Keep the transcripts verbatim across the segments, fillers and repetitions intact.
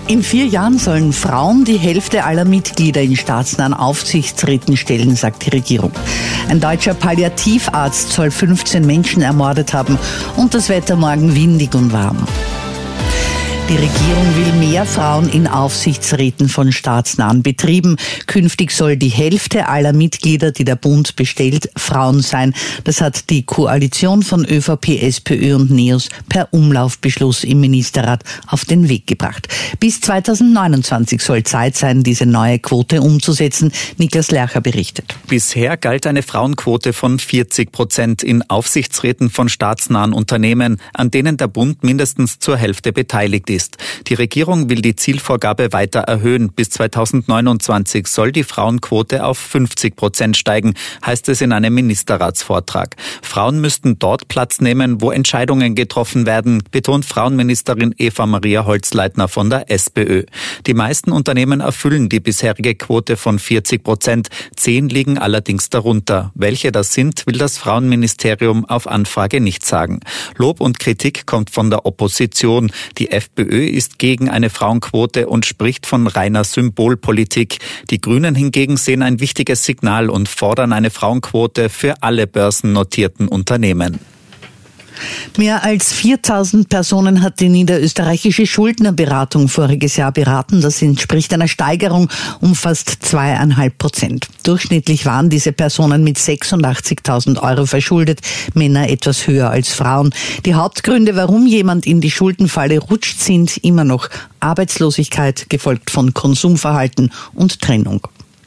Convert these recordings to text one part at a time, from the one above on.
In vier Jahren sollen Frauen die Hälfte aller Mitglieder in staatsnahen Aufsichtsräten stellen, sagt die Regierung. Ein deutscher Palliativarzt soll fünfzehn Menschen ermordet haben und das Wetter morgen windig und warm. Die Regierung will mehr Frauen in Aufsichtsräten von staatsnahen Betrieben. Künftig soll die Hälfte aller Mitglieder, die der Bund bestellt, Frauen sein. Das hat die Koalition von ÖVP, SPÖ und NEOS per Umlaufbeschluss im Ministerrat auf den Weg gebracht. Bis zweitausendneunundzwanzig soll Zeit sein, diese neue Quote umzusetzen. Niklas Lercher berichtet. Bisher galt eine Frauenquote von vierzig Prozent in Aufsichtsräten von staatsnahen Unternehmen, an denen der Bund mindestens zur Hälfte beteiligt ist. Die Regierung will die Zielvorgabe weiter erhöhen. Bis zweitausendneunundzwanzig soll die Frauenquote auf fünfzig Prozent steigen, heißt es in einem Ministerratsvortrag. Frauen müssten dort Platz nehmen, wo Entscheidungen getroffen werden, betont Frauenministerin Eva Maria Holzleitner von der SPÖ. Die meisten Unternehmen erfüllen die bisherige Quote von vierzig Prozent. Zehn liegen allerdings darunter. Welche das sind, will das Frauenministerium auf Anfrage nicht sagen. Lob und Kritik kommt von der Opposition. Die FPÖ ist gegen eine Frauenquote und spricht von reiner Symbolpolitik. Die Grünen hingegen sehen ein wichtiges Signal und fordern eine Frauenquote für alle börsennotierten Unternehmen. Mehr als viertausend Personen hat die niederösterreichische Schuldnerberatung voriges Jahr beraten. Das entspricht einer Steigerung um fast zweieinhalb Prozent. Durchschnittlich waren diese Personen mit sechsundachtzigtausend Euro verschuldet, Männer etwas höher als Frauen. Die Hauptgründe, warum jemand in die Schuldenfalle rutscht, sind immer noch Arbeitslosigkeit, gefolgt von Konsumverhalten und Trennung.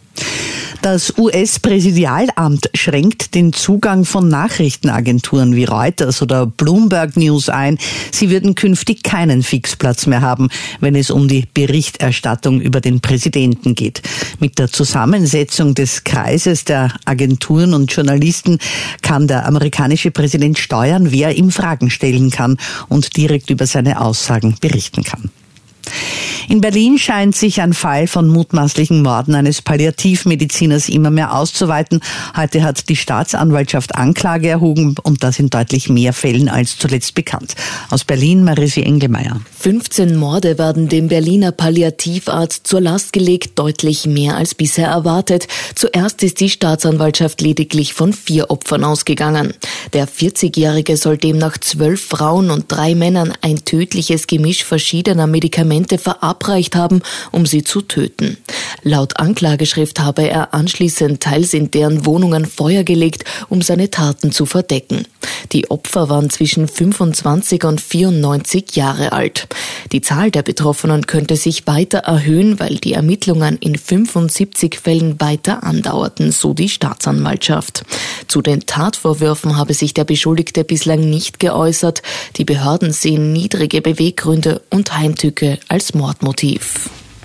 Das U S-Präsidialamt schränkt den Zugang von Nachrichtenagenturen wie Reuters oder Bloomberg News ein. Sie würden künftig keinen Fixplatz mehr haben, wenn es um die Berichterstattung über den Präsidenten geht. Mit der Zusammensetzung des Kreises der Agenturen und Journalisten kann der amerikanische Präsident steuern, wer ihm Fragen stellen kann und direkt über seine Aussagen berichten kann. In Berlin scheint sich ein Fall von mutmaßlichen Morden eines Palliativmediziners immer mehr auszuweiten. Heute hat die Staatsanwaltschaft Anklage erhoben und das in deutlich mehr Fällen als zuletzt bekannt. Aus Berlin, Marisi Engelmeier. fünfzehn Morde werden dem Berliner Palliativarzt zur Last gelegt, deutlich mehr als bisher erwartet. Zuerst ist die Staatsanwaltschaft lediglich von vier Opfern ausgegangen. Der vierzigjährige soll demnach zwölf Frauen und drei Männern ein tödliches Gemisch verschiedener Medikamente verabreicht haben, um sie zu töten. Laut Anklageschrift habe er anschließend teils in deren Wohnungen Feuer gelegt, um seine Taten zu verdecken. Die Opfer waren zwischen fünfundzwanzig und vierundneunzig Jahre alt. Die Zahl der Betroffenen könnte sich weiter erhöhen, weil die Ermittlungen in fünfundsiebzig Fällen weiter andauerten, so die Staatsanwaltschaft. Zu den Tatvorwürfen habe sich der Beschuldigte bislang nicht geäußert. Die Behörden sehen niedrige Beweggründe und Heimtücke als Mordmotiv.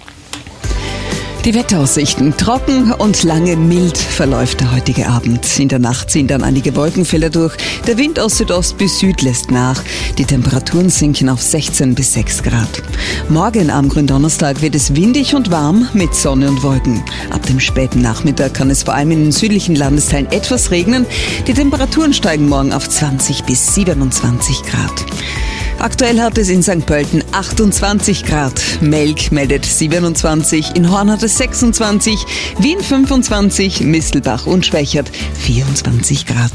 Die Wetteraussichten. Trocken und lange mild verläuft der heutige Abend. In der Nacht ziehen dann einige Wolkenfelder durch. Der Wind aus Südost bis Süd lässt nach. Die Temperaturen sinken auf sechzehn bis sechs Grad. Morgen am Gründonnerstag wird es windig und warm mit Sonne und Wolken. Ab dem späten Nachmittag kann es vor allem in den südlichen Landesteilen etwas regnen. Die Temperaturen steigen morgen auf zwanzig bis siebenundzwanzig Grad. Aktuell hat es in Sankt Pölten achtundzwanzig Grad, Melk meldet siebenundzwanzig, in Horn hat es sechsundzwanzig, Wien fünfundzwanzig, Mistelbach und Schwächert vierundzwanzig Grad.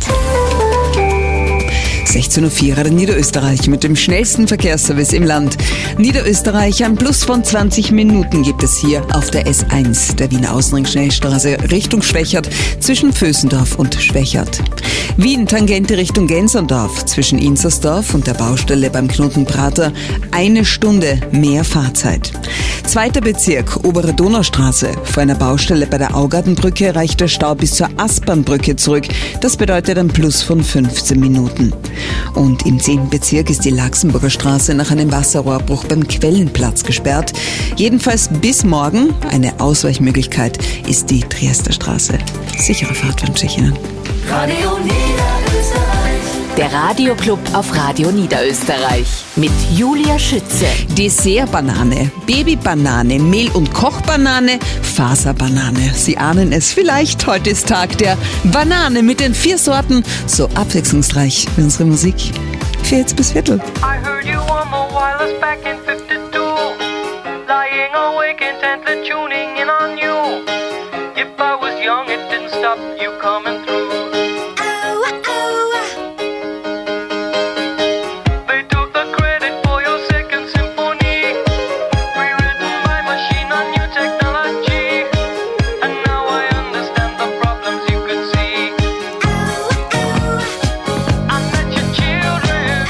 sechzehn Uhr vier in Niederösterreich mit dem schnellsten Verkehrsservice im Land. Niederösterreich, ein Plus von zwanzig Minuten gibt es hier auf der S eins, der Wiener Außenring-Schnellstraße Richtung Schwächert, zwischen Vösendorf und Schwächert. Wien, Tangente Richtung Gensendorf, zwischen Inzersdorf und der Baustelle beim Knoten Prater, eine Stunde mehr Fahrzeit. Zweiter Bezirk, Obere Donaustraße. Vor einer Baustelle bei der Augartenbrücke reicht der Stau bis zur Aspernbrücke zurück. Das bedeutet ein Plus von fünfzehn Minuten. Und im zehnten Bezirk ist die Laxenburger Straße nach einem Wasserrohrbruch beim Quellenplatz gesperrt. Jedenfalls bis morgen. Eine Ausweichmöglichkeit ist die Triester Straße. Sichere Fahrt wünsche ich Ihnen. Radio Niederösterreich. Der Radioclub auf Radio Niederösterreich mit Julia Schütze. Dessertbanane, Babybanane, Mehl- und Kochbanane, Faserbanane. Sie ahnen es vielleicht, heute ist Tag der Banane mit den vier Sorten. So abwechslungsreich wie unsere Musik. Vier jetzt bis Viertel. I heard you on the wireless back in fifty-two. Lying music intently tuning in on you. If I was young, it didn't stop you coming through. They took the credit for your second symphony, rewritten by machine on new technology. And now I understand the problems you could see. I met your children.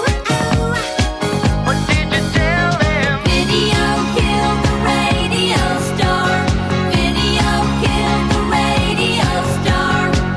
What did you tell them? Video killed the radio star. Video killed the radio star.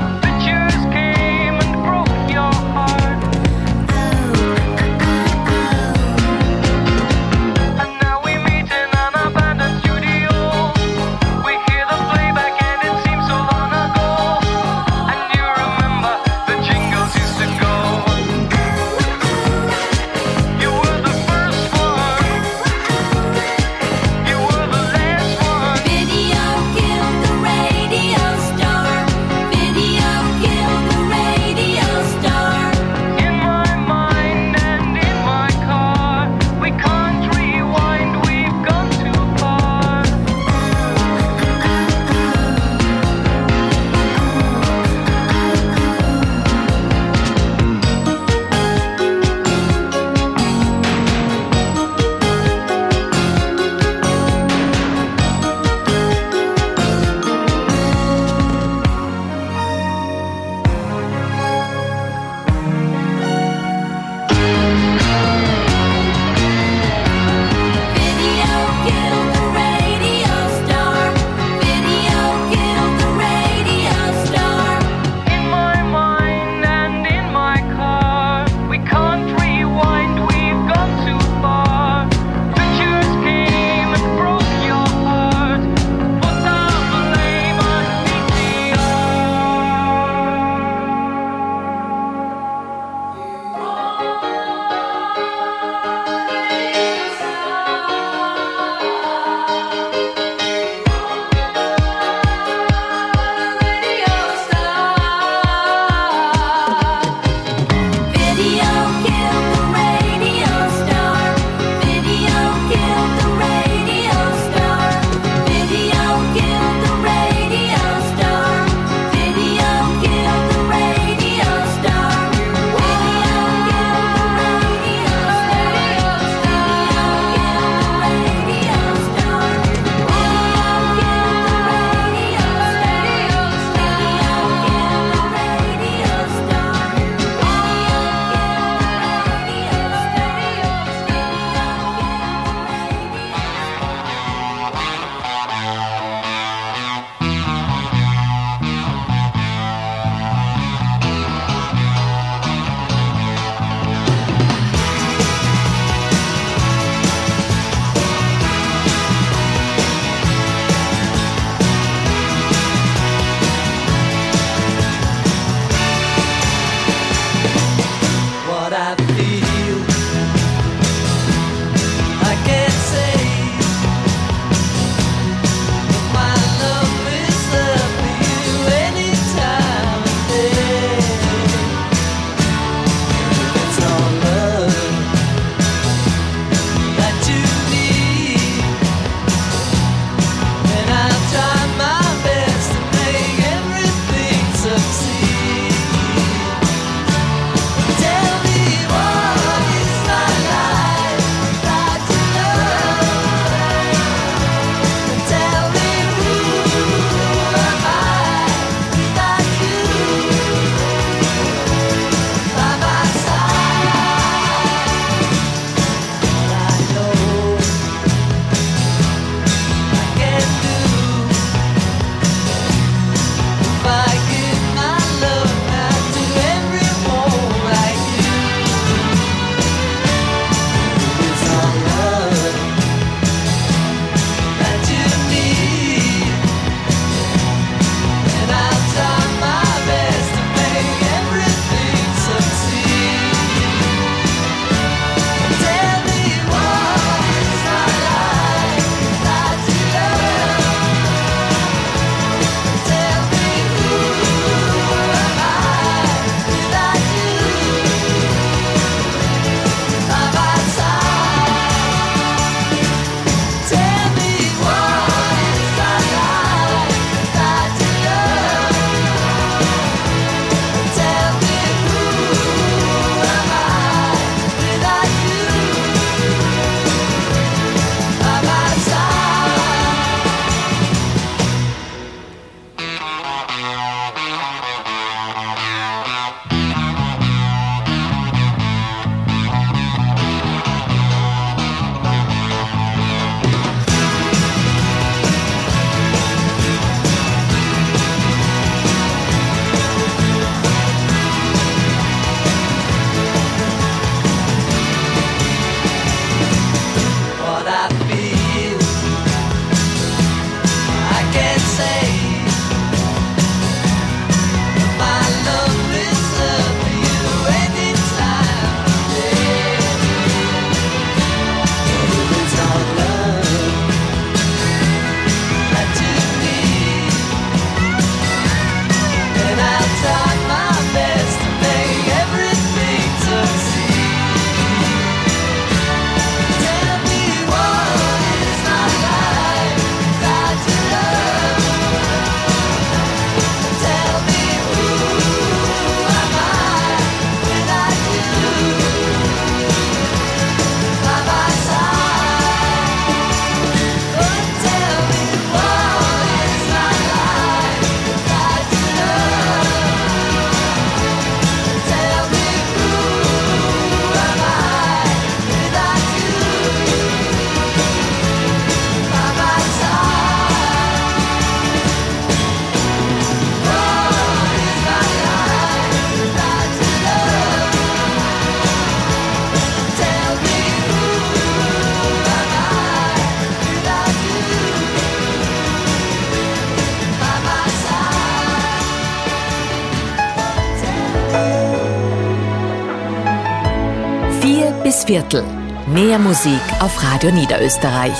Neues Viertel. Mehr Musik auf Radio Niederösterreich.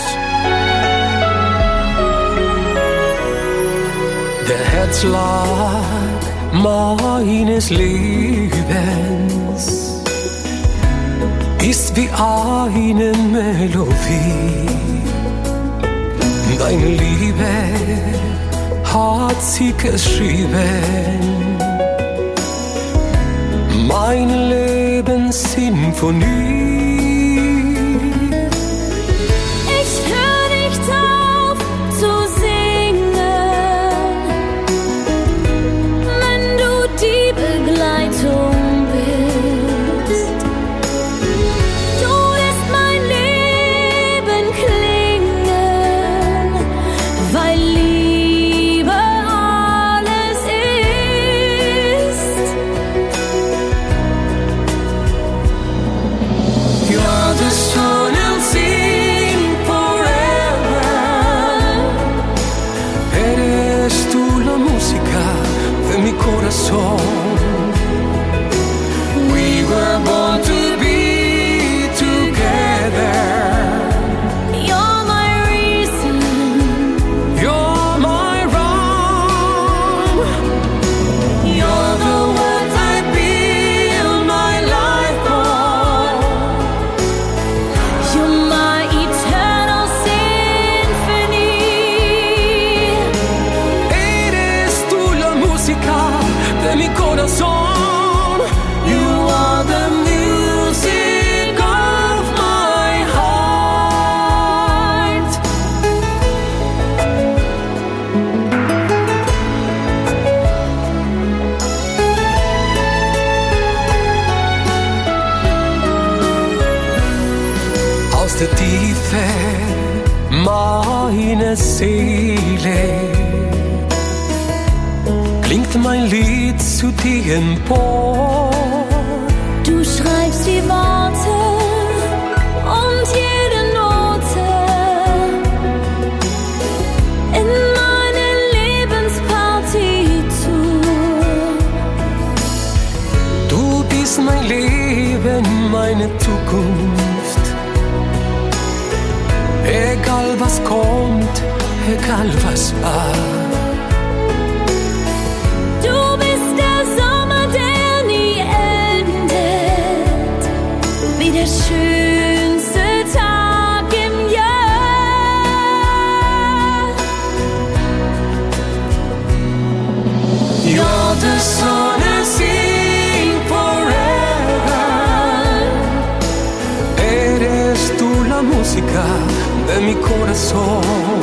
Der Herzschlag meines Lebens ist wie eine Melodie. Deine Liebe hat sie geschrieben, meine Lebenssymphonie. We were born to be together. You're my reason. You're my wrong. You're the words I build my life on. You're my eternal symphony. Eres tú la música de mi corazón. You are the music of my heart. Aus der Tiefe meiner Seele klingt mein Lied zu dir empor. Du schreibst die Worte und jede Note in meine Lebenspartitur. Du bist mein Leben, meine Zukunft. Egal was kommt, egal was war. Du bist der Sommer, der nie endet, wie der schönste Tag im Jahr. You're the sun I sing forever. Eres tú la música de mi corazón.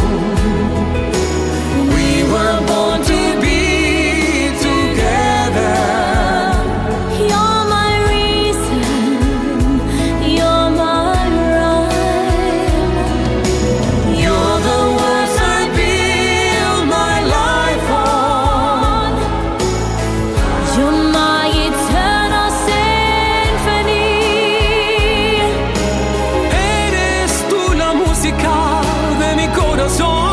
We were born to be together. You're my reason, you're my rhyme. You're the words I build my life on. You're my eternal symphony. Eres tú la música de mi corazón.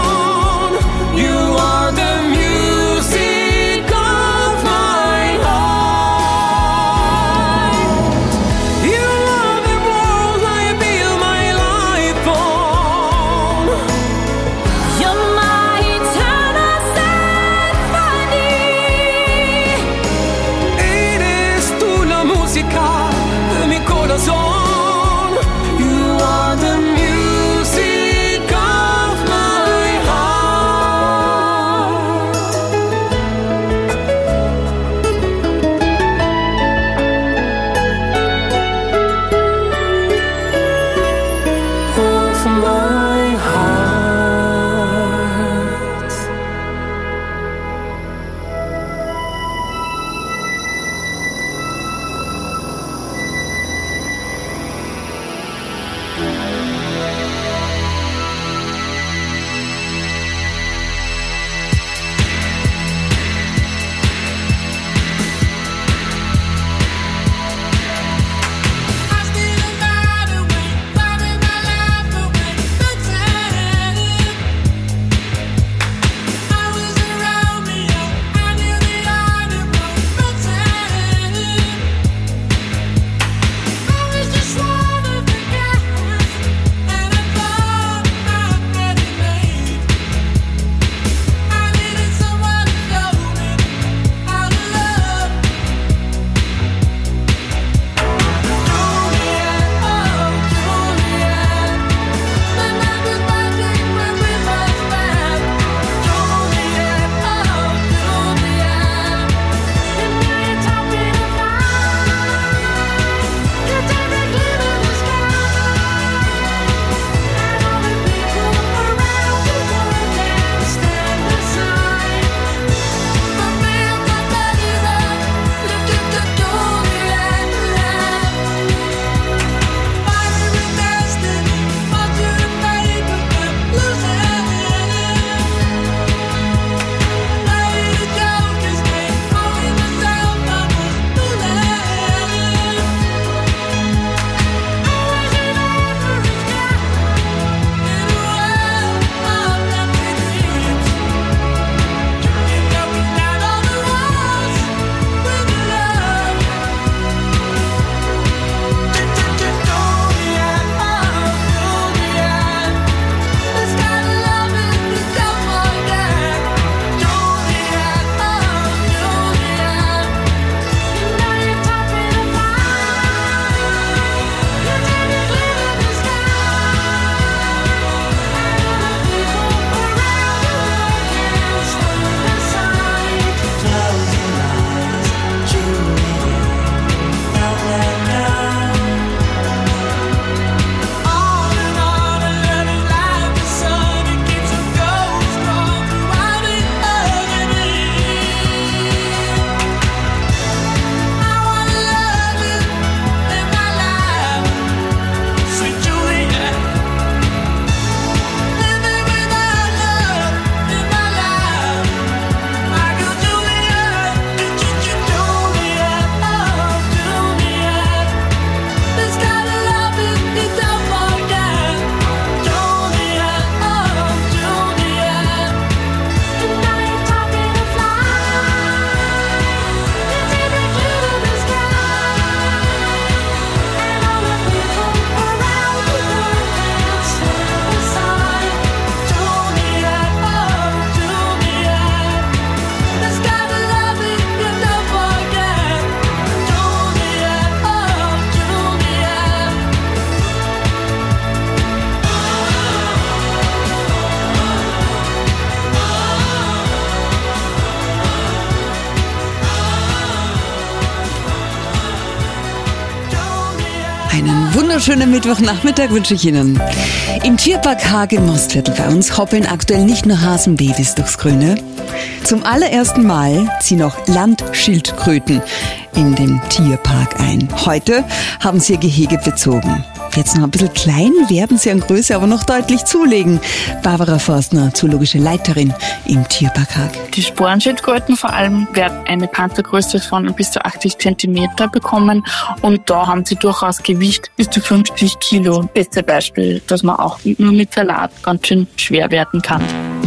wunderschönen Mittwochnachmittag wünsche ich Ihnen. Im Tierpark Haag im Mostviertel bei uns hoppeln aktuell nicht nur Hasenbabys durchs Grüne. Zum allerersten Mal ziehen auch Landschildkröten in den Tierpark ein. Heute haben sie ihr Gehege bezogen. Jetzt noch ein bisschen klein, werden sie an Größe aber noch deutlich zulegen. Barbara Forstner, zoologische Leiterin im Tierpark Haag. Die Sporenschildkröten vor allem werden eine Panzergröße von bis zu achtzig Zentimeter bekommen und da haben sie durchaus Gewicht bis zu fünfzig Kilo. Beste Beispiel, dass man auch nur mit Salat ganz schön schwer werden kann.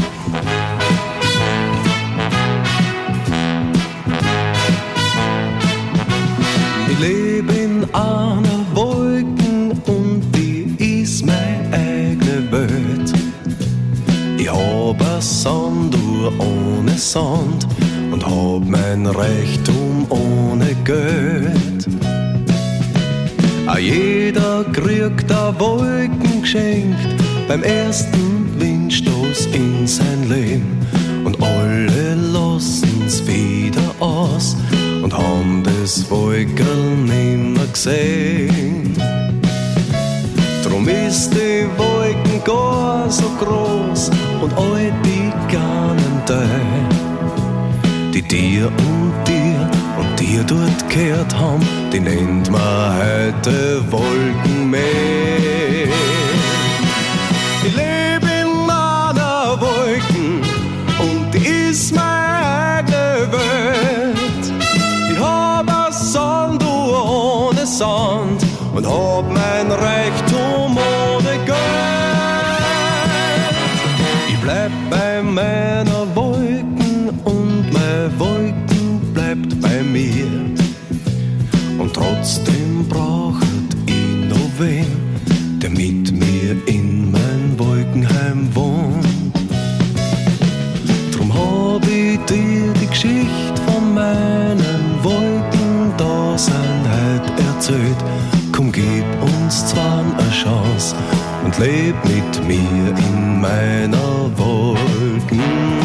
Ich lebe in einer Wolke und die ist meine eigene Welt. Ich hab ein Sanduhr ohne Sand und hab mein Reichtum ohne Geld. Auch jeder kriegt a Wolken geschenkt beim ersten Windstoß in sein Leben. Und alle lassen's wieder aus und haben das Wolkerl nimmer gesehen. Drum ist die Wolken gar so groß und all die garnen Teil, die dir und dir und dir dort gehört haben, die nennt man heute Wolkenmeer. Ich lebe in einer Wolken und die ist meine eigene Welt. Ich hab ein Sanduhr ohne Sand und hab mein Reichtum ohne Geld. Ich bleib bei meiner Wolken und meine Wolken bleibt bei mir. Und trotzdem braucht ich noch wen, der mit mir in mein Wolkenheim wohnt. Drum hab ich dir die Geschichte von meinen Wolkendasein heute erzählt. Komm, gib uns zwar eine Chance und leb mit mir in meiner Wolkenwelt.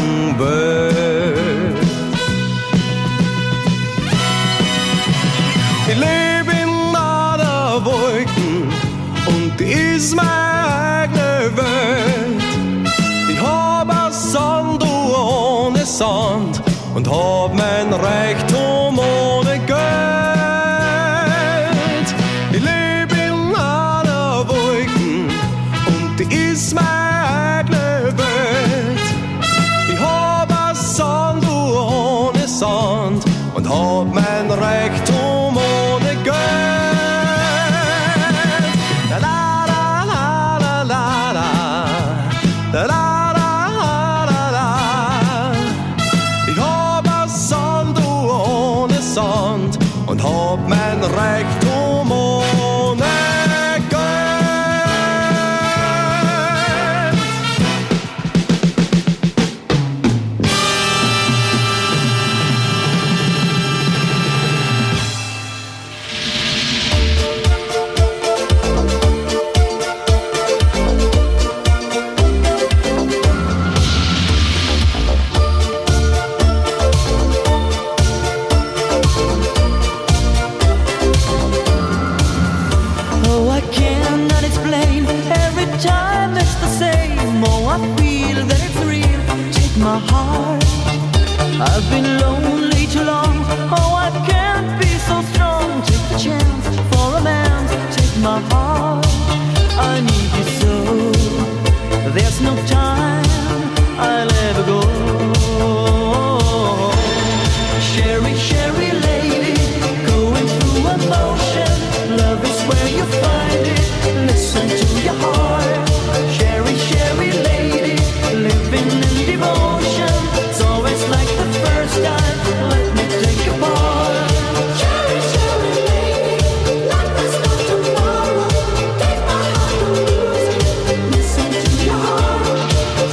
Ich lebe in einer Wolken und die ist meine eigene Welt. Ich hab ein Sanduhr ohne Sand und hab mein Reichtum ohne Geld. Ich lebe in einer Wolken und die ist meine eigene Welt. Ich hab ein Sanduhr ohne Sand und hab mein Reichtum ohne Geld. La la la la la la la la la la. Ich hab ein Sanduhr ohne Sand und hab mein Reichtum ohne Geld. Oh, I cannot explain. Every time it's the same. Oh, I feel that it's real. Take my heart. I've been lonely too long. Oh, I can't be so strong. Take the chance for a man. Take my heart. I need you so. There's no time I'll ever go. Sherry, Sherry lady, going through emotion. Love is where you find it. Listen to your heart. Sherry, Sherry lady, living in devotion. It's always like the first time. Let me take your part. Sherry, Sherry lady, life is not tomorrow. Take my heart and lose it. Listen to your heart.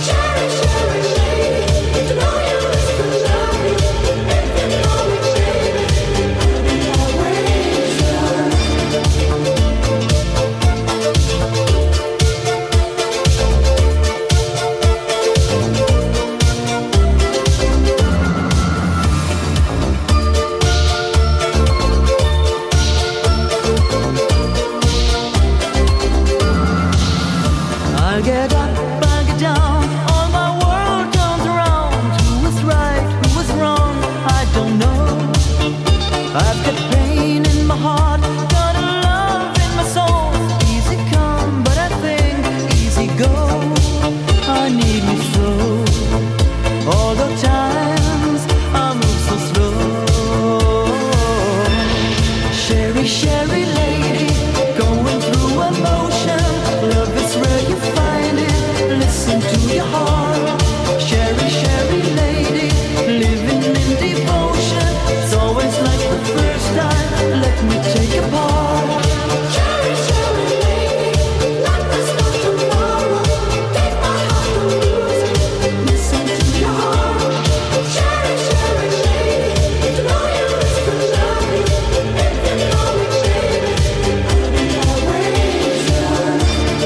to your heart. Sherry, Sherry lady, living in devotion. It's always like the first time. Let me take your part. Sherry, Sherry lady, like there's no tomorrow. Take my heart and lose it. Listen to your heart. Sherry, Sherry lady, to know you is to love you. If you know me, baby, I'll be always yours.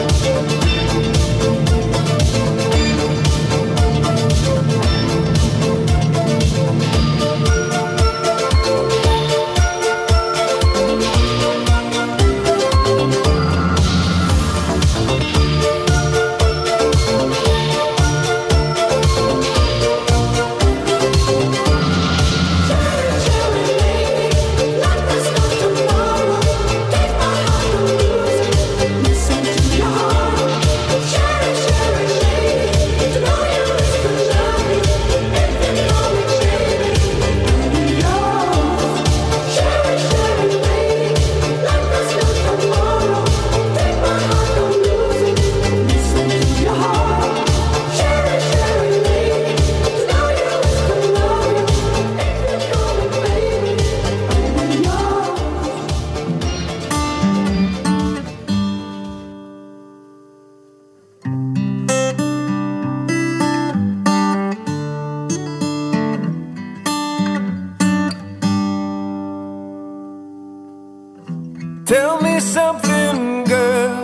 Tell me something, girl.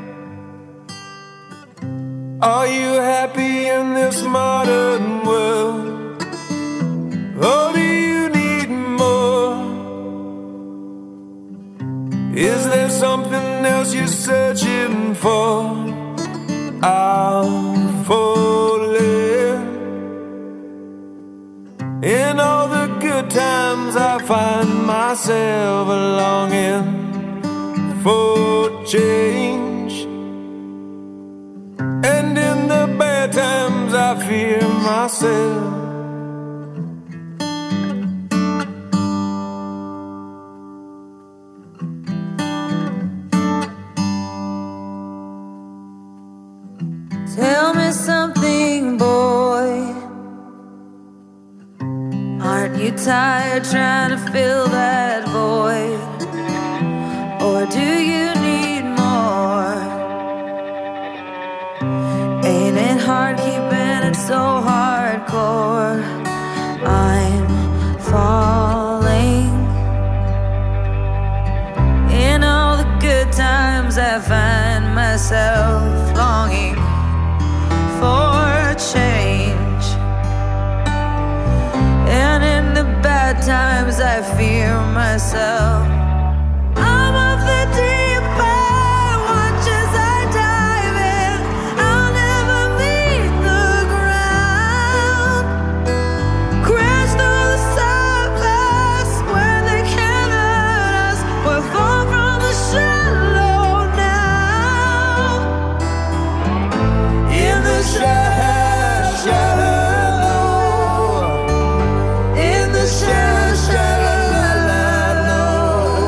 Are you happy in this modern world? Or do you need more? Is there something else you're searching for? I'm falling. In all the good times I find myself longing for change, and in the bad times I fear myself. Tell me something, boy. Aren't you tired trying to fill that void? Or do you need more? Ain't it hard keeping it so hardcore? I'm falling. In all the good times I find myself longing for change, and in the bad times I fear myself. I'm of the deep end, watch as I dive in. I'll never meet the ground. Crash through the surface where they can't hurt us. We're far from the shallow now. In the shallow, shallow, in the shallow, shallow.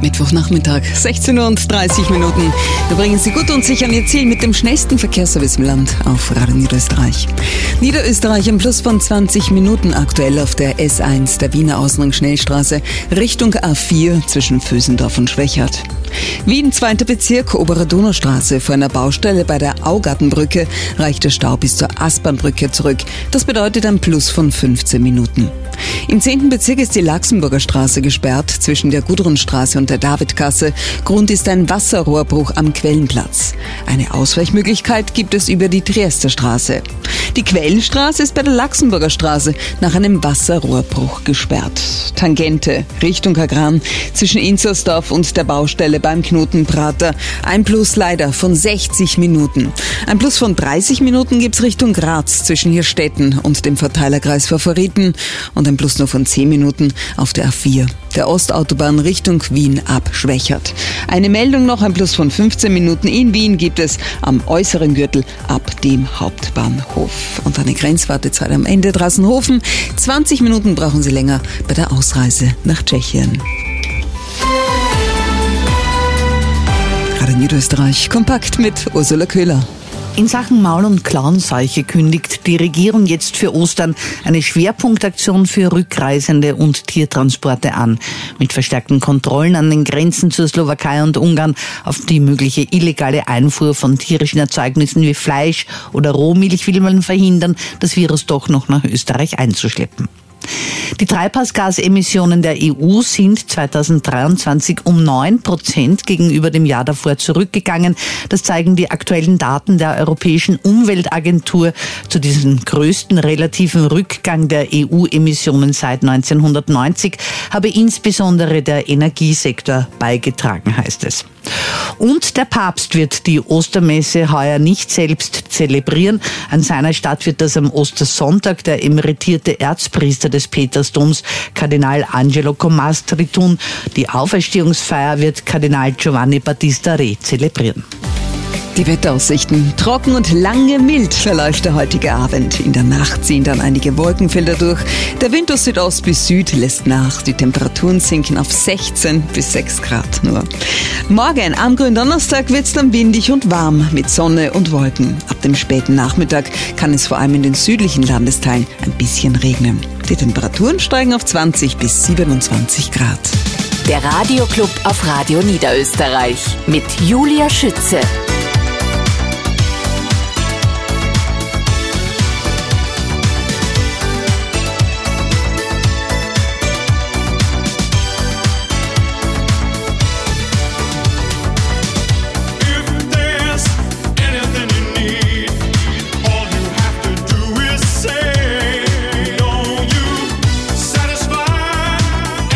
Mittwochnachmittag, sechzehn Uhr und dreißig Minuten. Wir bringen Sie gut und sicher an Ihr Ziel mit dem schnellsten Verkehrsservice im Land auf Radio Niederösterreich. Niederösterreich im Plus von zwanzig Minuten aktuell auf der S eins der Wiener Außenring-Schnellstraße Richtung A vier zwischen Vösendorf und Schwechat. Wien, zweiter Bezirk, Obere Donaustraße. Vor einer Baustelle bei der Augartenbrücke reicht der Stau bis zur Aspernbrücke zurück. Das bedeutet ein Plus von fünfzehn Minuten. Im zehnten Bezirk ist die Laxenburger Straße gesperrt zwischen der Gudrunstraße und der Davidgasse. Grund ist ein Wasserrohrbruch am Quellenplatz. Eine Ausweichmöglichkeit gibt es über die Triester Straße. Die Quellenstraße ist bei der Laxenburger Straße nach einem Wasserrohrbruch gesperrt. Tangente Richtung Kagran zwischen Inzersdorf und der Baustelle beim Knotenprater. Ein Plus leider von sechzig Minuten. Ein Plus von dreißig Minuten gibt's Richtung Graz zwischen Hirstetten und dem Verteilerkreis Favoriten und ein Plus nur von zehn Minuten auf der A vier. Der Ostautobahn Richtung Wien ab Schwechat. Eine Meldung noch, ein Plus von fünfzehn Minuten in Wien gibt es am äußeren Gürtel ab dem Hauptbahnhof. Und eine Grenzwartezeit am Ende Drassenhofen. zwanzig Minuten brauchen Sie länger bei der Ausreise nach Tschechien. Radio Niederösterreich kompakt mit Ursula Köhler. In Sachen Maul- und Klauenseuche kündigt die Regierung jetzt für Ostern eine Schwerpunktaktion für Rückreisende und Tiertransporte an. Mit verstärkten Kontrollen an den Grenzen zur Slowakei und Ungarn auf die mögliche illegale Einfuhr von tierischen Erzeugnissen wie Fleisch oder Rohmilch will man verhindern, das Virus doch noch nach Österreich einzuschleppen. Die Treibhausgasemissionen der E U sind zweitausenddreiundzwanzig um neun Prozent gegenüber dem Jahr davor zurückgegangen. Das zeigen die aktuellen Daten der Europäischen Umweltagentur. Zu diesem größten relativen Rückgang der E U-Emissionen seit neunzehnhundertneunzig habe insbesondere der Energiesektor beigetragen, heißt es. Und der Papst wird die Ostermesse heuer nicht selbst zelebrieren. An seiner Stadt wird das am Ostersonntag der emeritierte Erzpriester des Petersdoms, Kardinal Angelo Comastri, tun. Die Auferstehungsfeier wird Kardinal Giovanni Battista Re zelebrieren. Die Wetteraussichten. Trocken und lange mild verläuft der heutige Abend. In der Nacht ziehen dann einige Wolkenfelder durch. Der Wind aus Südost bis Süd lässt nach. Die Temperaturen sinken auf sechzehn bis sechs Grad nur. Morgen, am Gründonnerstag, wird es dann windig und warm mit Sonne und Wolken. Ab dem späten Nachmittag kann es vor allem in den südlichen Landesteilen ein bisschen regnen. Die Temperaturen steigen auf zwanzig bis siebenundzwanzig Grad. Der Radioclub auf Radio Niederösterreich mit Julia Schütze.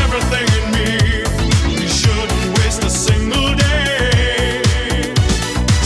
Single day.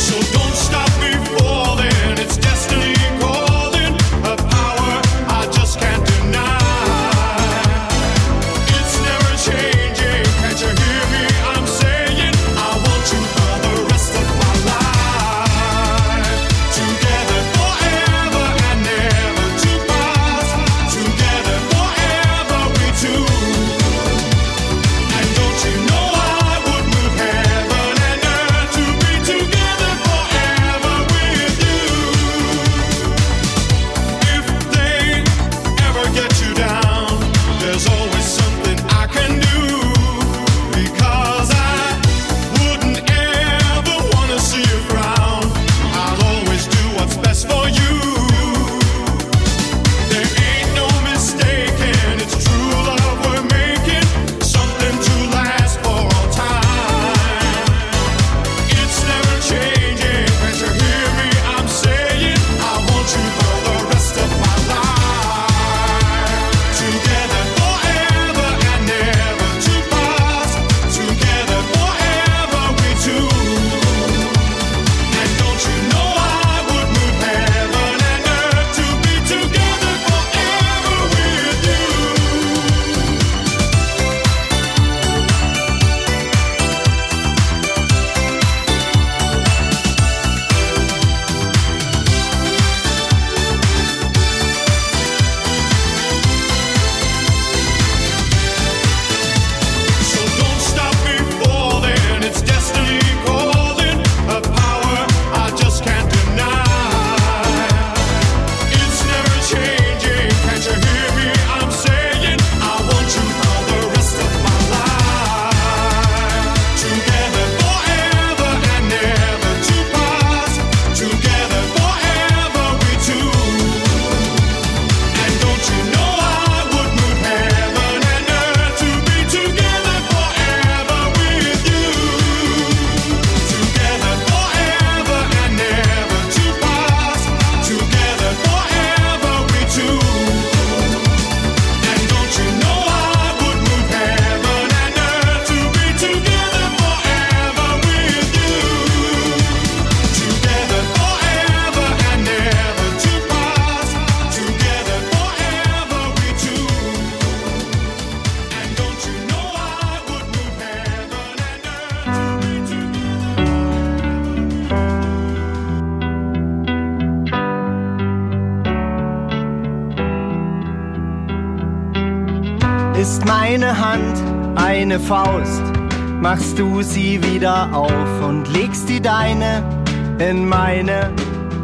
Ist meine Hand eine Faust, machst du sie wieder auf und legst die deine in meine.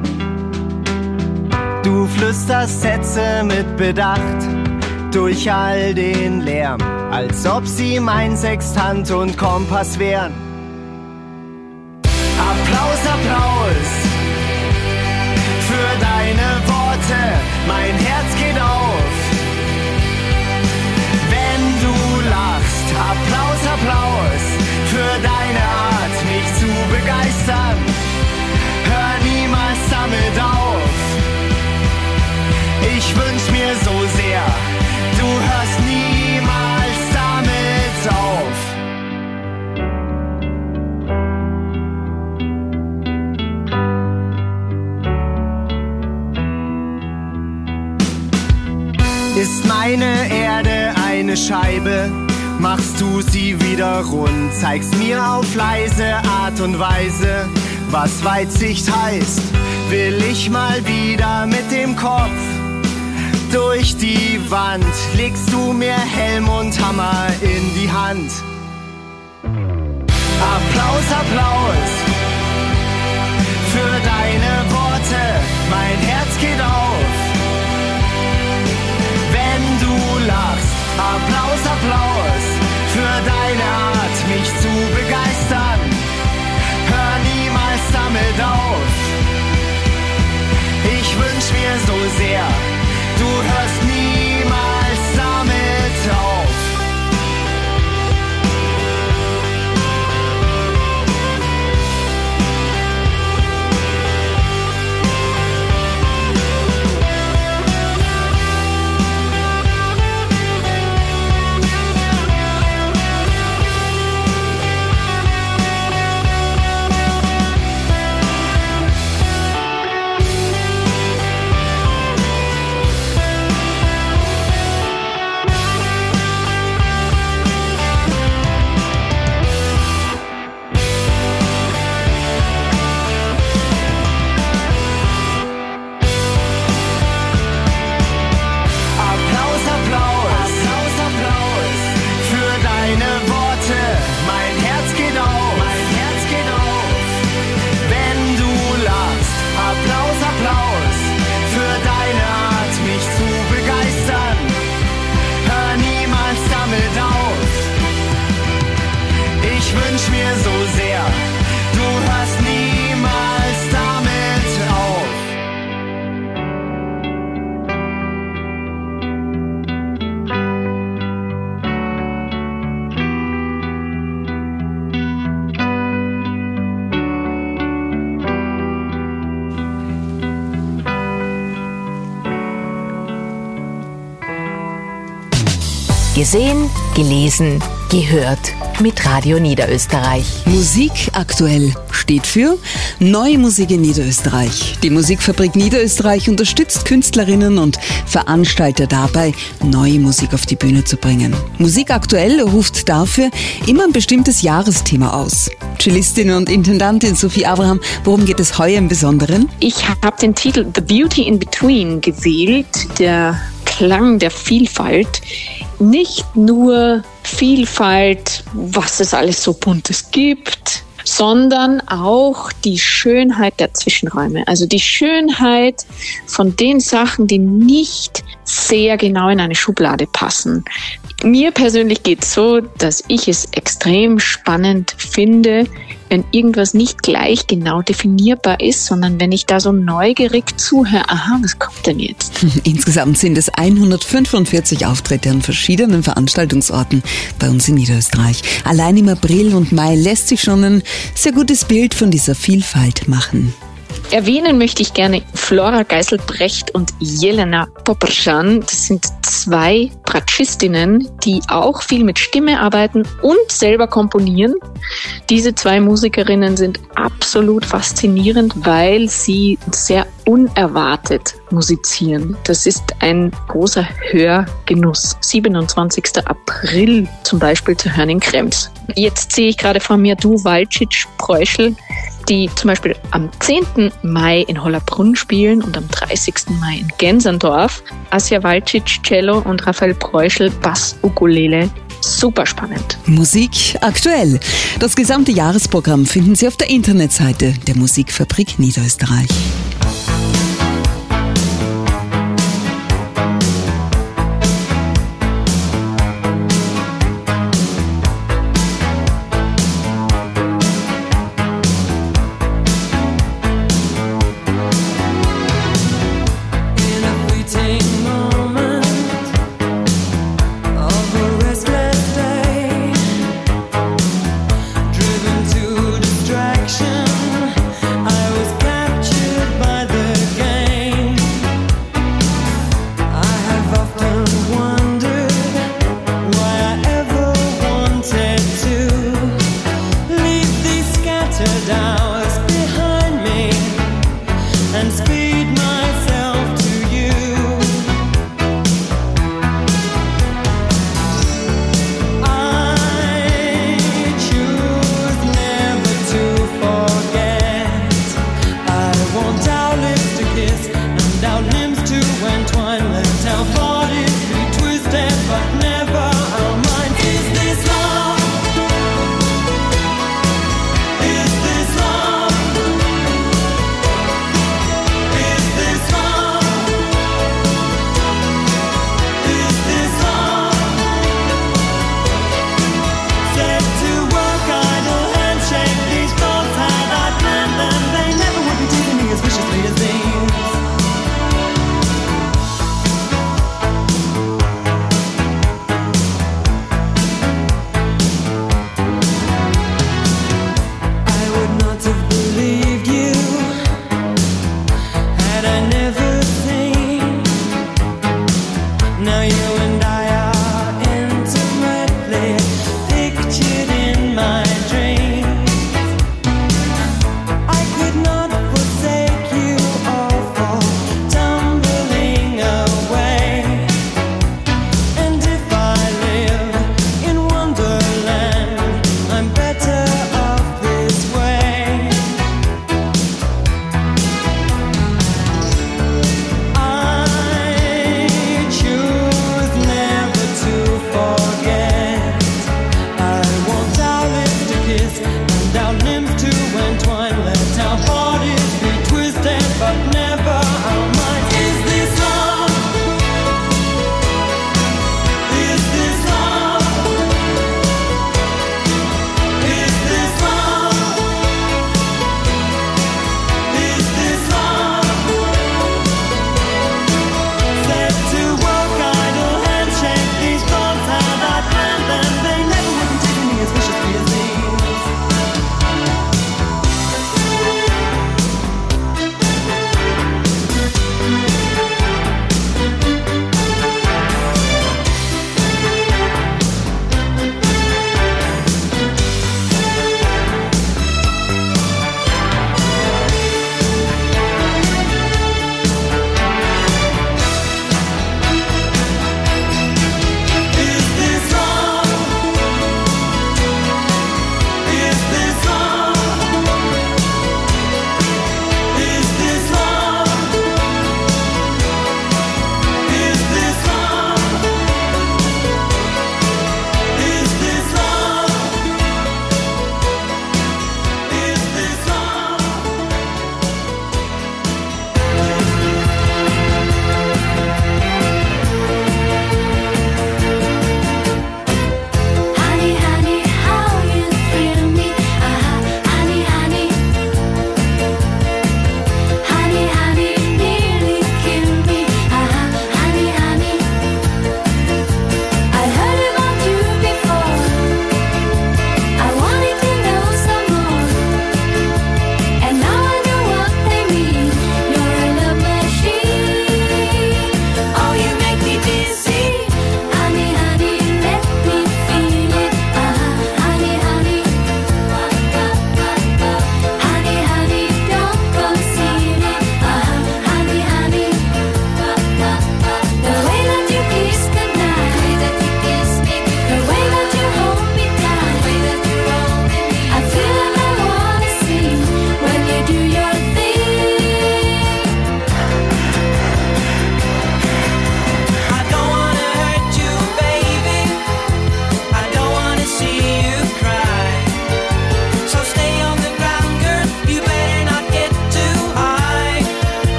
Du flüsterst Sätze mit Bedacht durch all den Lärm, als ob sie mein Sextant und Kompass wären. Applaus, Applaus für deine Worte, mein Herz geht auf, wenn du lachst. Applaus, Applaus für deine Art, mich zu begeistern. Hör niemals damit auf. Ich wünsch mir so sehr, du hörst niemals damit auf. Ist meine Erde eine Scheibe, machst du sie wieder rund, zeigst mir auf leise Art und Weise, was Weitsicht heißt. Will ich mal wieder mit dem Kopf durch die Wand, legst du mir Helm und Hammer in die Hand. Applaus, Applaus für deine Worte, mein Herz geht auf, wenn du lachst. Applaus, Applaus für deine Art, mich zu begeistern. Hör niemals damit auf. Ich wünsch mir so sehr, du hörst niemals damit auf. Gesehen, gelesen, gehört mit Radio Niederösterreich. Musik aktuell steht für Neue Musik in Niederösterreich. Die Musikfabrik Niederösterreich unterstützt Künstlerinnen und Veranstalter dabei, neue Musik auf die Bühne zu bringen. Musik aktuell ruft dafür immer ein bestimmtes Jahresthema aus. Cellistin und Intendantin Sophie Abraham, worum geht es heuer im Besonderen? Ich habe den Titel The Beauty in Between gewählt, der Klang der Vielfalt. Nicht nur Vielfalt, was es alles so Buntes gibt, sondern auch die Schönheit der Zwischenräume. Also die Schönheit von den Sachen, die nicht sehr genau in eine Schublade passen. Mir persönlich geht es so, dass ich es extrem spannend finde, wenn irgendwas nicht gleich genau definierbar ist, sondern wenn ich da so neugierig zuhöre, aha, was kommt denn jetzt? Insgesamt sind es hundertfünfundvierzig Auftritte an verschiedenen Veranstaltungsorten bei uns in Niederösterreich. Allein im April und Mai lässt sich schon ein sehr gutes Bild von dieser Vielfalt machen. Erwähnen möchte ich gerne Flora Geiselbrecht und Jelena Poprschan. Das sind zwei Bratschistinnen, die auch viel mit Stimme arbeiten und selber komponieren. Diese zwei Musikerinnen sind absolut faszinierend, weil sie sehr unerwartet musizieren. Das ist ein großer Hörgenuss. siebenundzwanzigster April zum Beispiel zu hören in Krems. Jetzt sehe ich gerade vor mir Du Walcic Preuschel. die zum Beispiel am zehnten Mai in Hollabrunn spielen und am dreißigsten Mai in Gensendorf. Asja Valcic, Cello und Raphael Preuschel, Bass, Ukulele. Super spannend. Musik aktuell. Das gesamte Jahresprogramm finden Sie auf der Internetseite der Musikfabrik Niederösterreich.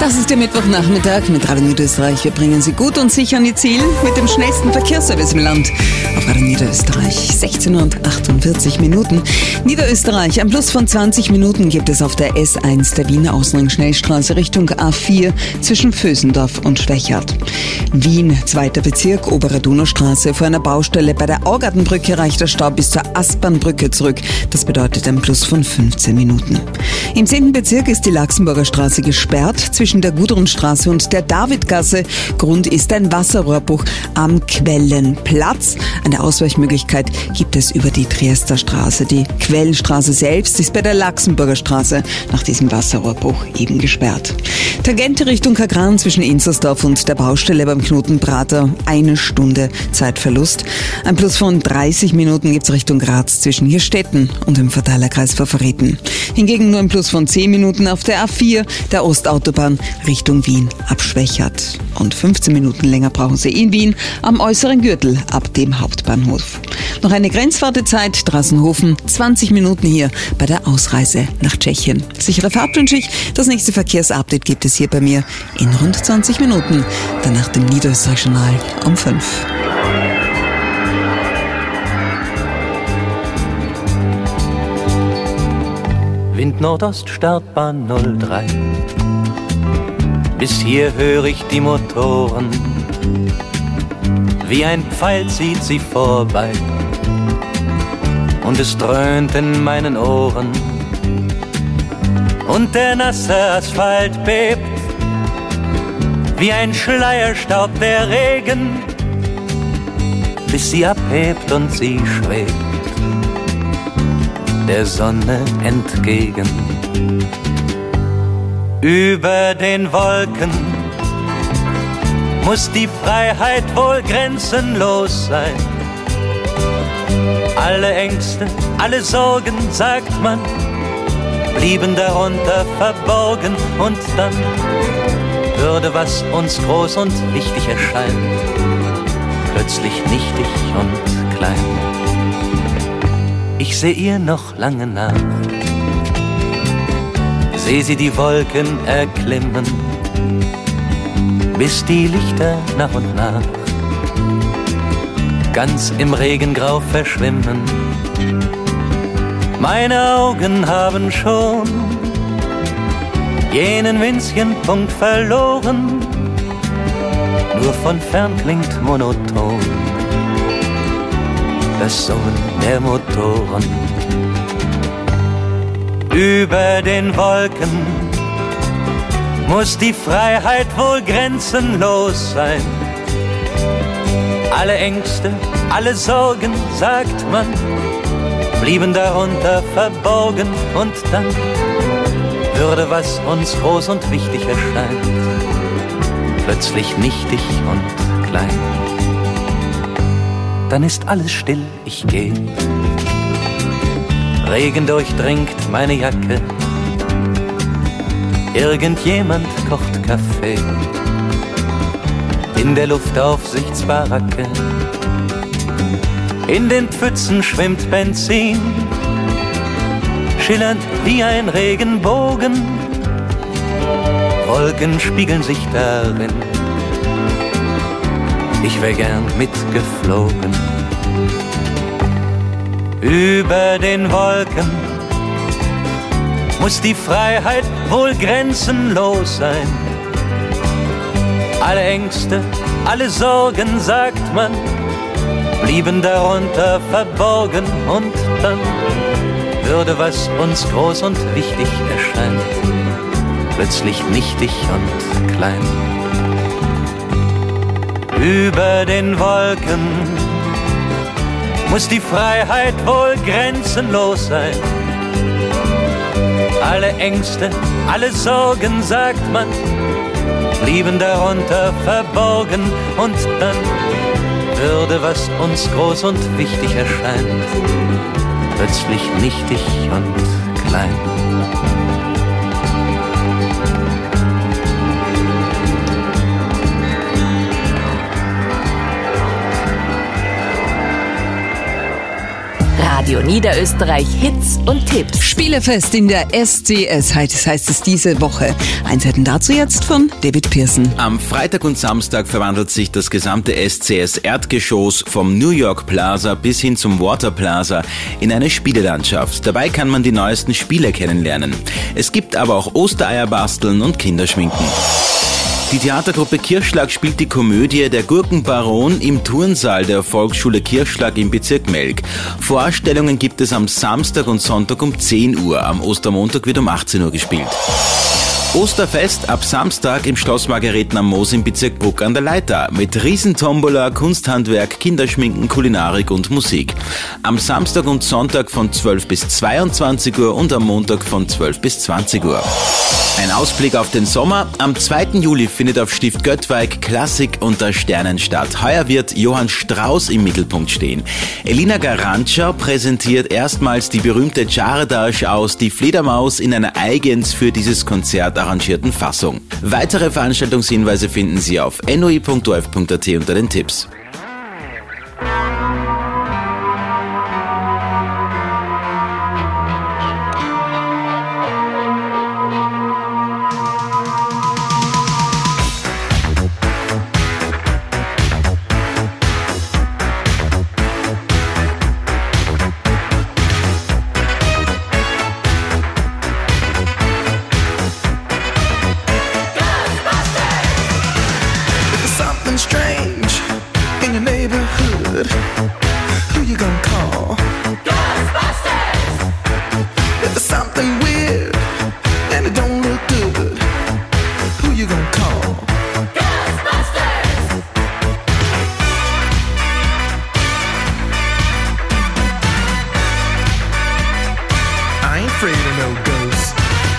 Das ist der Mittwochnachmittag mit Radio Niederösterreich. Wir bringen Sie gut und sicher an Ihr Ziel mit dem schnellsten Verkehrsservice im Land. Auf Radio Niederösterreich, sechzehn Uhr achtundvierzig Minuten. Niederösterreich, ein Plus von zwanzig Minuten gibt es auf der S eins der Wiener Außenring-Schnellstraße Richtung A vier zwischen Vösendorf und Schwächert. Wien, zweiter Bezirk, obere Donaustraße. Vor einer Baustelle bei der Augartenbrücke reicht der Stau bis zur Aspernbrücke zurück. Das bedeutet ein Plus von fünfzehn Minuten. Im zehnten Bezirk ist die Laxenburger Straße gesperrt zwischen der Gudrunstraße und der Davidgasse. Grund ist ein Wasserrohrbruch am Quellenplatz. Eine Ausweichmöglichkeit gibt es über die Triester Straße. Die Quellenstraße selbst ist bei der Laxenburger Straße nach diesem Wasserrohrbruch eben gesperrt. Tangente Richtung Kagran zwischen Inzersdorf und der Baustelle beim Knotenprater. Eine Stunde Zeitverlust. Ein Plus von dreißig Minuten gibt es Richtung Graz zwischen Hirstetten und dem Verteilerkreis Favoriten. Hingegen nur ein Plus von zehn Minuten auf der A vier, der Ostautobahn Richtung Wien ab Schwächert. Und fünfzehn Minuten länger brauchen Sie in Wien am äußeren Gürtel ab dem Hauptbahnhof. Noch eine Grenzwartezeit, Drassenhofen, zwanzig Minuten hier bei der Ausreise nach Tschechien. Sichere Fahrt wünsche ich. Das nächste Verkehrsupdate gibt es hier bei mir in rund zwanzig Minuten. Danach dem Niederösterreich-Journal um fünf. Wind Nordost, Startbahn null drei. Bis hier höre ich die Motoren. Wie ein Pfeil zieht sie vorbei. Und es dröhnt in meinen Ohren. Und der nasse Asphalt bebt. Wie ein Schleierstaub der Regen. Bis sie abhebt und sie schwebt der Sonne entgegen. Über den Wolken muss die Freiheit wohl grenzenlos sein. Alle Ängste, alle Sorgen, sagt man, blieben darunter verborgen. Und dann würde, was uns groß und wichtig erscheint, plötzlich nichtig und klein. Ich seh ihr noch lange nach, seh sie die Wolken erklimmen, bis die Lichter nach und nach ganz im Regengrau verschwimmen. Meine Augen haben schon jenen winzigen Punkt verloren, nur von fern klingt monoton das Summen der Motoren. Über den Wolken muss die Freiheit wohl grenzenlos sein. Alle Ängste, alle Sorgen, sagt man, blieben darunter verborgen. Und dann würde, was uns groß und wichtig erscheint, plötzlich nichtig und klein. Dann ist alles still, ich geh. Regen durchdringt meine Jacke. Irgendjemand kocht Kaffee in der Luftaufsichtsbaracke. In den Pfützen schwimmt Benzin, schillernd wie ein Regenbogen. Wolken spiegeln sich darin. Ich wär gern mitgeflogen. Über den Wolken muss die Freiheit wohl grenzenlos sein. Alle Ängste, alle Sorgen, sagt man, blieben darunter verborgen. Und dann würde, was uns groß und wichtig erscheint, plötzlich nichtig und klein. Über den Wolken muss die Freiheit wohl grenzenlos sein. Alle Ängste, alle Sorgen, sagt man, blieben darunter verborgen. Und dann würde, was uns groß und wichtig erscheint, plötzlich nichtig und klein. Radio Niederösterreich Hits und Tipps. Spielefest in der S C S, das heißt es diese Woche. Einzelheiten dazu jetzt von David Pearson. Am Freitag und Samstag verwandelt sich das gesamte S C S-Erdgeschoss vom New York Plaza bis hin zum Water Plaza in eine Spielelandschaft. Dabei kann man die neuesten Spiele kennenlernen. Es gibt aber auch Ostereier basteln und Kinderschminken. Die Theatergruppe Kirchschlag spielt die Komödie Der Gurkenbaron im Turnsaal der Volksschule Kirchschlag im Bezirk Melk. Vorstellungen gibt es am Samstag und Sonntag um zehn Uhr. Am Ostermontag wird um achtzehn Uhr gespielt. Osterfest ab Samstag im Schloss Margareten am Moos im Bezirk Bruck an der Leitha mit Riesentombola, Kunsthandwerk, Kinderschminken, Kulinarik und Musik. Am Samstag und Sonntag von zwölf bis zweiundzwanzig Uhr und am Montag von zwölf bis zwanzig Uhr. Ein Ausblick auf den Sommer. Am zweiten Juli findet auf Stift Göttweig Klassik unter Sternen statt. Heuer wird Johann Strauss im Mittelpunkt stehen. Elina Garantscha präsentiert erstmals die berühmte Czardasch aus Die Fledermaus in einer eigens für dieses Konzert arrangierten Fassung. Weitere Veranstaltungshinweise finden Sie auf n o i punkt o f punkt a t unter den Tipps. Strange in your neighborhood. Who you gonna call? Ghostbusters! If there's something weird and it don't look good, who you gonna call? Ghostbusters! I ain't afraid of no ghosts.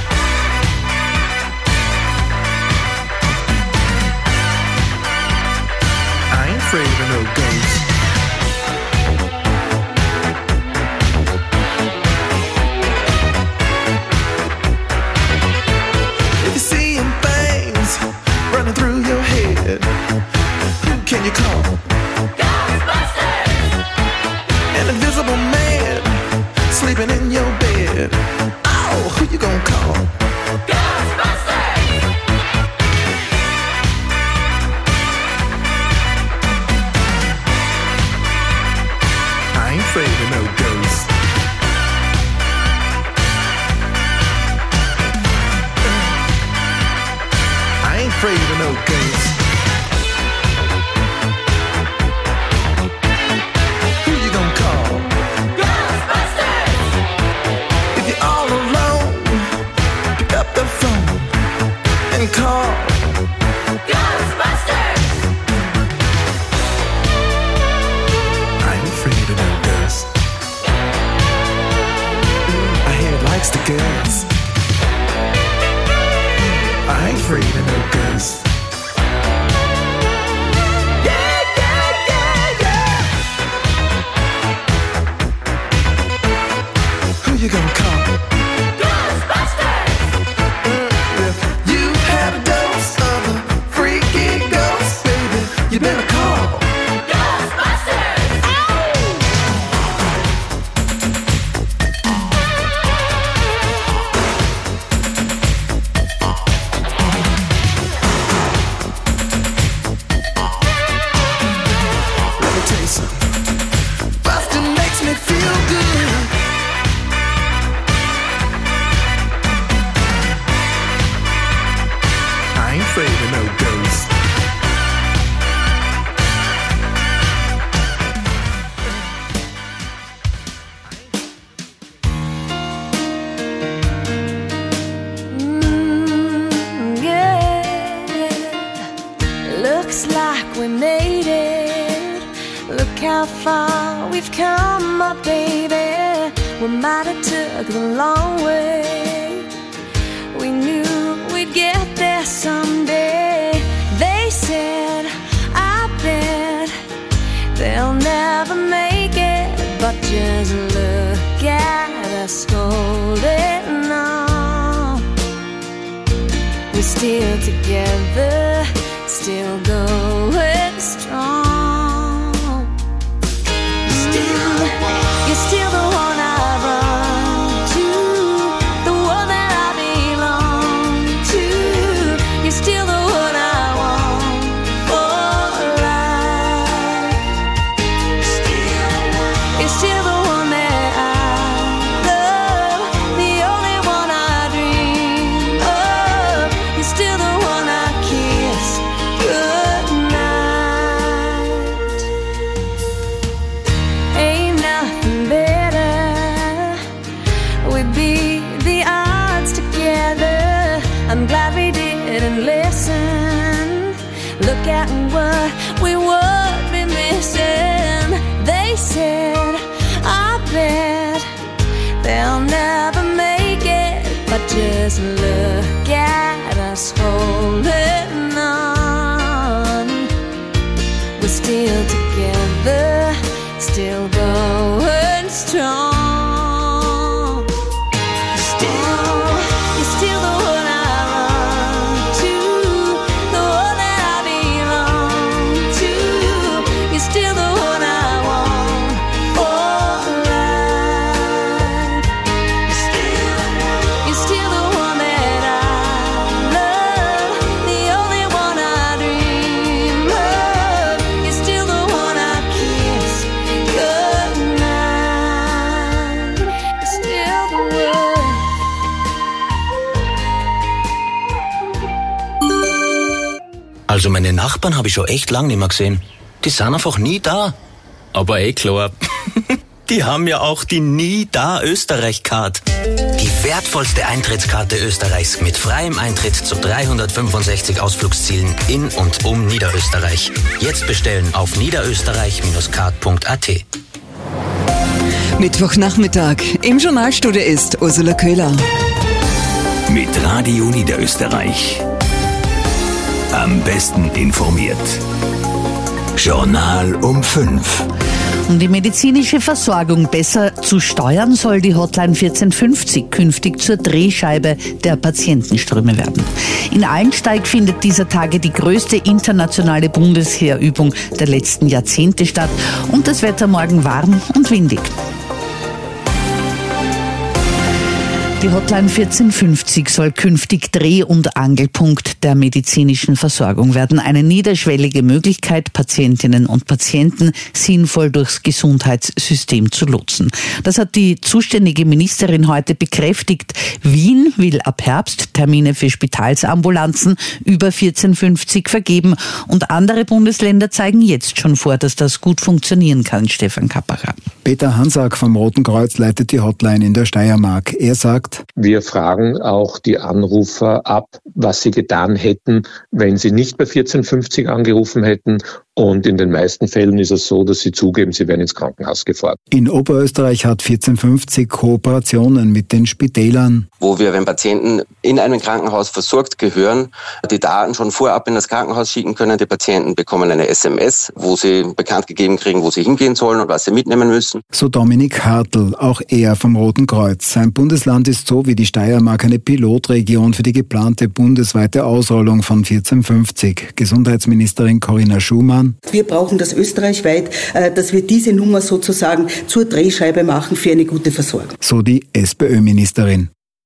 Afraid of no ghosts. If you're seeing things running through your head, who can you call? Ghostbusters! An invisible man sleeping in your bed. Oh, who you gonna call? Ghostbusters! I ain't afraid of no ghosts. I ain't afraid of no ghosts. Who you gonna call? Ghostbusters! If you're all alone, pick up the phone and call Ghostbusters! I ain't afraid of no ghosts. I hear it likes the girls. I ain't afraid of no ghosts. Yeah, yeah, yeah, yeah. Who you gonna call? Ghostbusters! If you had a dose of a freaky ghost, baby, you better call Ghostbusters! Let me tell you something. Bustin' makes me feel good. I ain't afraid of no ghosts. Mm, yeah. Looks like we made it. Look how far we've come, my baby. We might have took the long way. We knew we'd get there someday. They said, I bet they'll never make it, but just look at us holding on. We're still together, still going strong. Still, you're still the one I look at what we would be missing. They said, I bet they'll never make it, but just look at us holding on. We're still together, still going strong. Also meine Nachbarn habe ich schon echt lang nicht mehr gesehen. Die sind einfach nie da. Aber eh klar, die haben ja auch die Nie-Da-Österreich-Card. Die wertvollste Eintrittskarte Österreichs mit freiem Eintritt zu dreihundertfünfundsechzig Ausflugszielen in und um Niederösterreich. Jetzt bestellen auf niederösterreich Bindestrich card punkt a t. Mittwochnachmittag. Im Journalstudio ist Ursula Köhler. Mit Radio Niederösterreich. Am besten informiert. Journal um fünf. Um die medizinische Versorgung besser zu steuern, soll die Hotline vierzehn fünfzig künftig zur Drehscheibe der Patientenströme werden. In Allensteig findet dieser Tage die größte internationale Bundesheerübung der letzten Jahrzehnte statt und das Wetter morgen warm und windig. Die Hotline vierzehn fünfzig soll künftig Dreh- und Angelpunkt der medizinischen Versorgung werden. Eine niederschwellige Möglichkeit, Patientinnen und Patienten sinnvoll durchs Gesundheitssystem zu lotsen. Das hat die zuständige Ministerin heute bekräftigt. Wien will ab Herbst Termine für Spitalsambulanzen über vierzehn fünfzig vergeben und andere Bundesländer zeigen jetzt schon vor, dass das gut funktionieren kann. Stefan Kappacher. Peter Hansack vom Roten Kreuz leitet die Hotline in der Steiermark. Er sagt, wir fragen auch die Anrufer ab, was sie getan hätten, wenn sie nicht bei vierzehn fünfzig angerufen hätten. Und in den meisten Fällen ist es so, dass sie zugeben, sie werden ins Krankenhaus gefahren. In Oberösterreich hat vierzehn fünfzig Kooperationen mit den Spitälern. Wo wir, wenn Patienten in einem Krankenhaus versorgt gehören, die Daten schon vorab in das Krankenhaus schicken können. Die Patienten bekommen eine S M S, wo sie bekannt gegeben kriegen, wo sie hingehen sollen und was sie mitnehmen müssen. So Dominik Hartl, auch er vom Roten Kreuz. Sein Bundesland ist so wie die Steiermark eine Pilotregion für die geplante bundesweite Ausrollung von vierzehn fünfzig. Gesundheitsministerin Corinna Schumann. Wir brauchen das österreichweit, dass wir diese Nummer sozusagen zur Drehscheibe machen für eine gute Versorgung. So die SPÖ-Ministerin.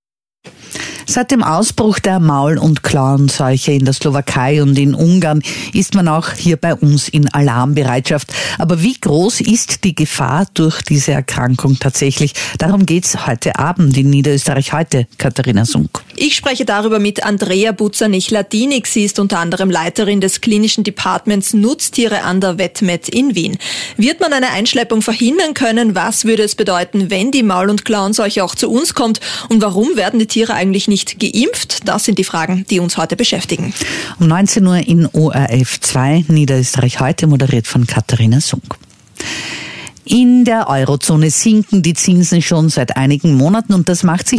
Seit dem Ausbruch der Maul- und Klauenseuche in der Slowakei und in Ungarn ist man auch hier bei uns in Alarmbereitschaft. Aber wie groß ist die Gefahr durch diese Erkrankung tatsächlich? Darum geht's heute Abend in Niederösterreich heute, Katharina Sunk. Ich spreche darüber mit Andrea Buzanich-Ladinik. Sie ist unter anderem Leiterin des klinischen Departments Nutztiere an der VetMed in Wien. Wird man eine Einschleppung verhindern können? Was würde es bedeuten, wenn die Maul- und Klauenseuche auch zu uns kommt? Und warum werden die Tiere eigentlich nicht nicht geimpft? Das sind die Fragen, die uns heute beschäftigen. Um neunzehn Uhr in O R F zwei, Niederösterreich heute, moderiert von Katharina Sunk. In der Eurozone sinken die Zinsen schon seit einigen Monaten und das macht sich